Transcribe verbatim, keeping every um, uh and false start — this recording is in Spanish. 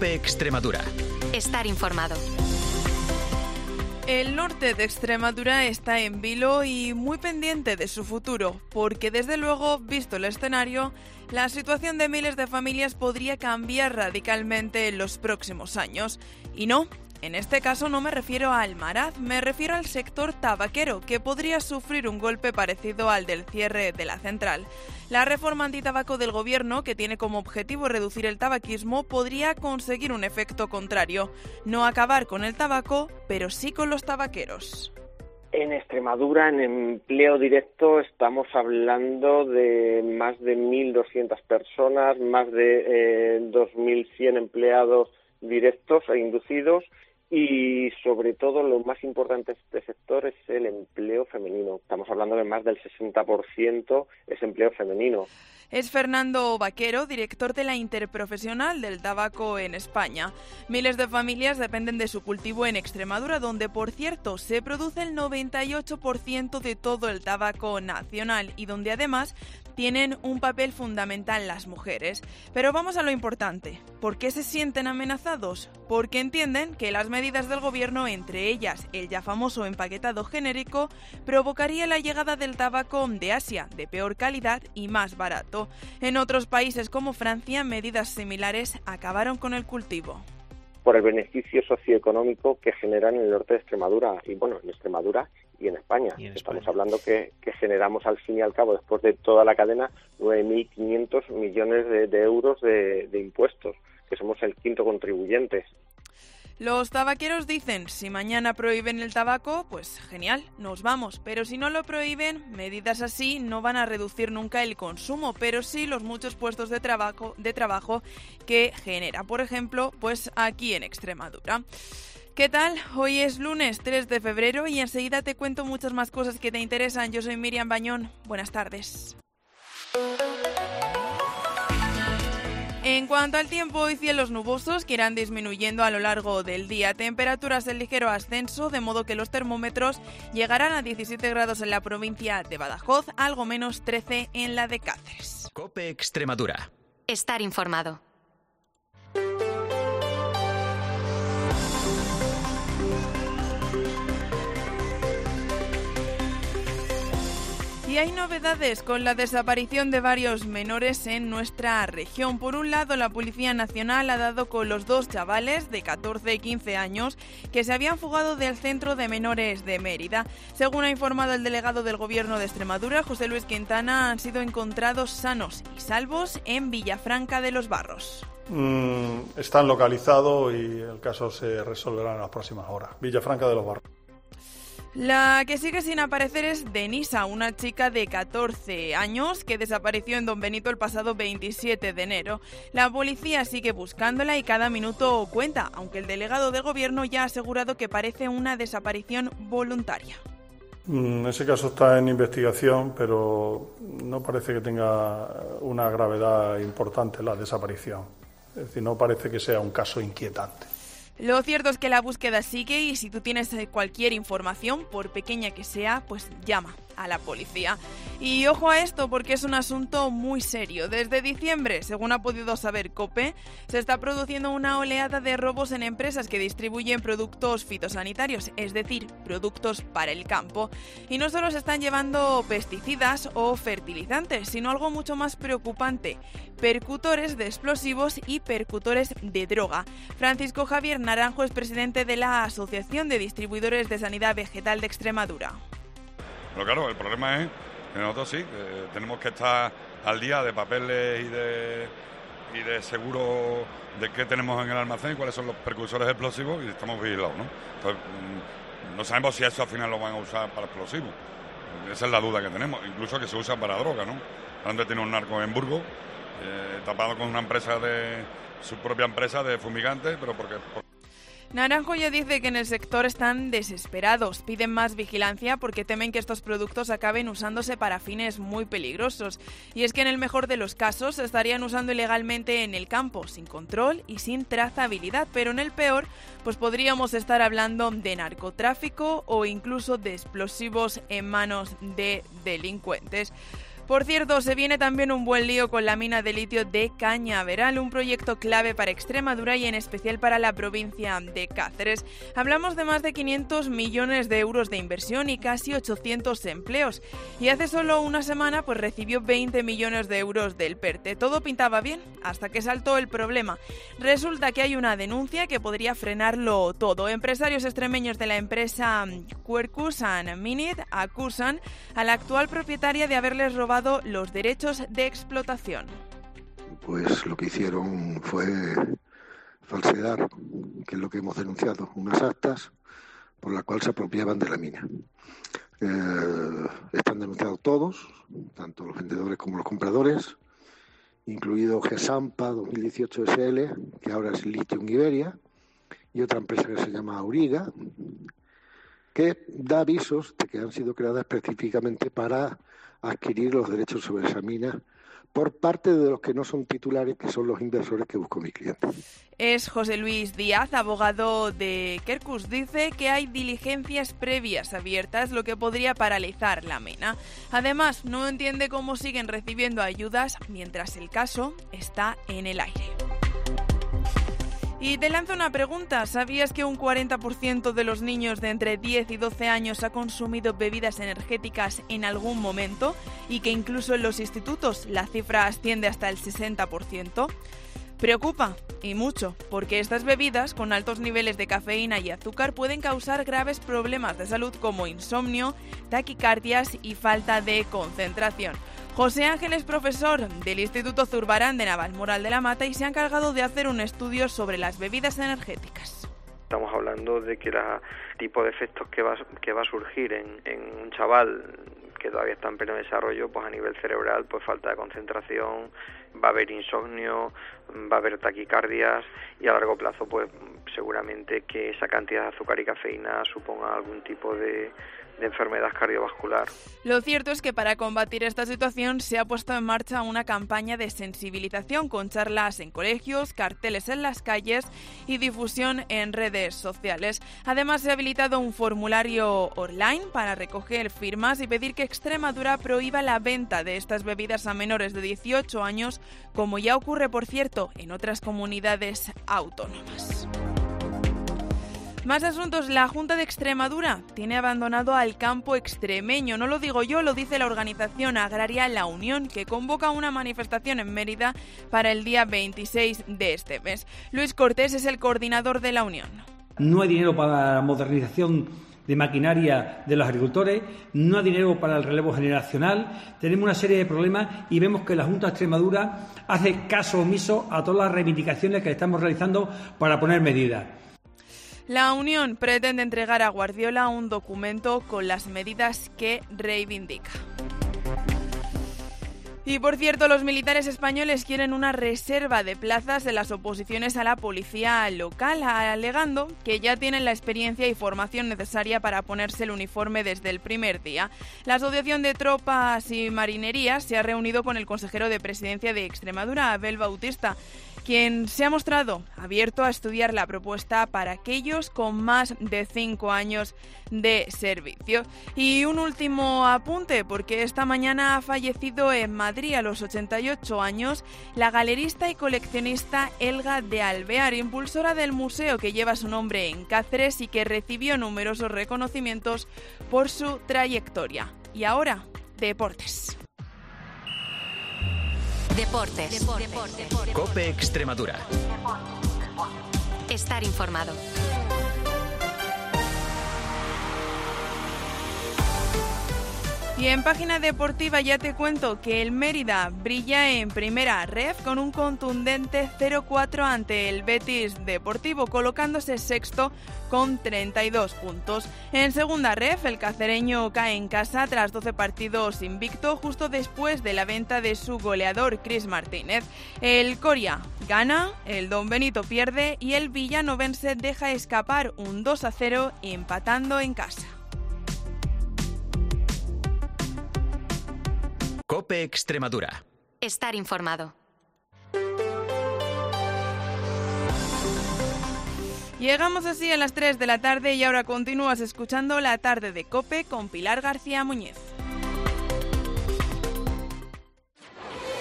COPE Extremadura. Estar informado. El norte de Extremadura está en vilo y muy pendiente de su futuro, porque desde luego, visto el escenario, la situación de miles de familias podría cambiar radicalmente en los próximos años. Y no, en este caso no me refiero a Almaraz, me refiero al sector tabaquero, que podría sufrir un golpe parecido al del cierre de la central. La reforma antitabaco del gobierno, que tiene como objetivo reducir el tabaquismo, podría conseguir un efecto contrario. No acabar con el tabaco, pero sí con los tabaqueros. En Extremadura, en empleo directo, estamos hablando de más de mil doscientas personas, más de eh, dos mil cien empleados directos e inducidos. Y sobre todo lo más importante de este sector es el empleo femenino. Estamos hablando de más del sesenta por ciento es empleo femenino. Es Fernando Vaquero, director de la Interprofesional del Tabaco en España. Miles de familias dependen de su cultivo en Extremadura, donde, por cierto, se produce el noventa y ocho por ciento de todo el tabaco nacional y donde además tienen un papel fundamental las mujeres. Pero vamos a lo importante. ¿Por qué se sienten amenazados? Porque entienden que las medidas del gobierno, entre ellas el ya famoso empaquetado genérico, provocaría la llegada del tabaco de Asia, de peor calidad y más barato. En otros países como Francia, medidas similares acabaron con el cultivo. Por el beneficio socioeconómico que generan en el norte de Extremadura, y bueno, en Extremadura y en España. Y en Estamos España. hablando que, que generamos al fin y al cabo, después de toda la cadena, nueve mil quinientos millones de, de euros de, de impuestos, que somos el quinto contribuyente. Los tabaqueros dicen, si mañana prohíben el tabaco, pues genial, nos vamos. Pero si no lo prohíben, medidas así no van a reducir nunca el consumo, pero sí los muchos puestos de trabajo, de trabajo que genera. Por ejemplo, pues aquí en Extremadura. ¿Qué tal? Hoy es lunes tres de febrero y enseguida te cuento muchas más cosas que te interesan. Yo soy Miriam Bañón. Buenas tardes. En cuanto al tiempo, hoy cielos nubosos que irán disminuyendo a lo largo del día. Temperaturas en ligero ascenso, de modo que los termómetros llegarán a diecisiete grados en la provincia de Badajoz, algo menos trece en la de Cáceres. COPE Extremadura. Estar informado. Y hay novedades con la desaparición de varios menores en nuestra región. Por un lado, la Policía Nacional ha dado con los dos chavales de catorce y quince años que se habían fugado del centro de menores de Mérida. Según ha informado el delegado del Gobierno de Extremadura, José Luis Quintana, han sido encontrados sanos y salvos en Villafranca de los Barros. Mm, están localizados y el caso se resolverá en las próximas horas. Villafranca de los Barros. La que sigue sin aparecer es Denisa, una chica de catorce años que desapareció en Don Benito el pasado veintisiete de enero. La policía sigue buscándola y cada minuto cuenta, aunque el delegado del gobierno ya ha asegurado que parece una desaparición voluntaria. Mm, ese caso está en investigación, pero no parece que tenga una gravedad importante la desaparición. Es decir, no parece que sea un caso inquietante. Lo cierto es que la búsqueda sigue y si tú tienes cualquier información, por pequeña que sea, pues llama a la policía. Y ojo a esto porque es un asunto muy serio. Desde diciembre, según ha podido saber COPE, se está produciendo una oleada de robos en empresas que distribuyen productos fitosanitarios, es decir, productos para el campo. Y no solo se están llevando pesticidas o fertilizantes, sino algo mucho más preocupante, percutores de explosivos y percutores de droga. Francisco Javier Naranjo es presidente de la Asociación de Distribuidores de Sanidad Vegetal de Extremadura. Pero claro, el problema es que nosotros sí, que tenemos que estar al día de papeles y de, y de seguro de qué tenemos en el almacén y cuáles son los precursores explosivos y estamos vigilados, ¿no? Entonces, no sabemos si eso al final lo van a usar para explosivos. Esa es la duda que tenemos, incluso que se usa para droga, ¿no? Antes tiene un narco en Burgos, eh, tapado con una empresa de su propia empresa de fumigantes, pero porque... Por... Naranjo ya dice que en el sector están desesperados, piden más vigilancia porque temen que estos productos acaben usándose para fines muy peligrosos. Y es que en el mejor de los casos se estarían usando ilegalmente en el campo, sin control y sin trazabilidad, pero en el peor, pues podríamos estar hablando de narcotráfico o incluso de explosivos en manos de delincuentes. Por cierto, se viene también un buen lío con la mina de litio de Cañaveral, un proyecto clave para Extremadura y en especial para la provincia de Cáceres. Hablamos de más de quinientos millones de euros de inversión y casi ochocientos empleos. Y hace solo una semana pues recibió veinte millones de euros del PERTE. Todo pintaba bien hasta que saltó el problema. Resulta que hay una denuncia que podría frenarlo todo. Empresarios extremeños de la empresa Quercus and Mined acusan a la actual propietaria de haberles robado los derechos de explotación. Pues lo que hicieron fue falsear, que es lo que hemos denunciado, unas actas por las cuales se apropiaban de la mina. Eh, están denunciados todos, tanto los vendedores como los compradores, incluido Gesampa dos mil dieciocho S L, que ahora es Lithium Iberia, y otra empresa que se llama Auriga, que da avisos de que han sido creadas específicamente para adquirir los derechos sobre esa mina por parte de los que no son titulares, que son los inversores que busco mi cliente. Es José Luis Díaz, abogado de Quercus. Dice que hay diligencias previas abiertas, lo que podría paralizar la mina. Además, no entiende cómo siguen recibiendo ayudas mientras el caso está en el aire. Y te lanzo una pregunta. ¿Sabías que un cuarenta por ciento de los niños de entre diez y doce años ha consumido bebidas energéticas en algún momento y que incluso en los institutos la cifra asciende hasta el sesenta por ciento? Preocupa, y mucho, porque estas bebidas con altos niveles de cafeína y azúcar pueden causar graves problemas de salud como insomnio, taquicardias y falta de concentración. José Ángel es profesor del Instituto Zurbarán de Navalmoral de la Mata y se ha encargado de hacer un estudio sobre las bebidas energéticas. Estamos hablando de que el tipo de efectos que va, que va a surgir en, en un chaval que todavía está en pleno desarrollo, pues a nivel cerebral, pues falta de concentración, va a haber insomnio, va a haber taquicardias y a largo plazo, pues seguramente que esa cantidad de azúcar y cafeína suponga algún tipo de de enfermedad cardiovascular. Lo cierto es que para combatir esta situación se ha puesto en marcha una campaña de sensibilización con charlas en colegios, carteles en las calles y difusión en redes sociales. Además, se ha habilitado un formulario online para recoger firmas y pedir que Extremadura prohíba la venta de estas bebidas a menores de dieciocho años, como ya ocurre, por cierto, en otras comunidades autónomas. Más asuntos. La Junta de Extremadura tiene abandonado al campo extremeño. No lo digo yo, lo dice la organización agraria La Unión, que convoca una manifestación en Mérida para el día veintiséis de este mes. Luis Cortés es el coordinador de La Unión. No hay dinero para la modernización de maquinaria de los agricultores, no hay dinero para el relevo generacional, tenemos una serie de problemas y vemos que la Junta de Extremadura hace caso omiso a todas las reivindicaciones que estamos realizando para poner medidas. La Unión pretende entregar a Guardiola un documento con las medidas que reivindica. Y por cierto, los militares españoles quieren una reserva de plazas en las oposiciones a la policía local, alegando que ya tienen la experiencia y formación necesaria para ponerse el uniforme desde el primer día. La Asociación de Tropas y Marinerías se ha reunido con el consejero de Presidencia de Extremadura, Abel Bautista, quien se ha mostrado abierto a estudiar la propuesta para aquellos con más de cinco años de servicio. Y un último apunte, porque esta mañana ha fallecido en Madrid a los ochenta y ocho años la galerista y coleccionista Elga de Alvear, impulsora del museo que lleva su nombre en Cáceres y que recibió numerosos reconocimientos por su trayectoria. Y ahora, deportes. Deportes. Deportes. Deportes. COPE Extremadura. Estar informado. Y en página deportiva ya te cuento que el Mérida brilla en primera ref con un contundente cero cuatro ante el Betis Deportivo, colocándose sexto con treinta y dos puntos. En segunda ref, el cacereño cae en casa tras doce partidos invicto, justo después de la venta de su goleador Cris Martínez. El Coria gana, el Don Benito pierde y el villanovense deja escapar un dos a cero empatando en casa. COPE Extremadura. Estar informado. Llegamos así a las tres de la tarde y ahora continúas escuchando La Tarde de COPE con Pilar García Muñez.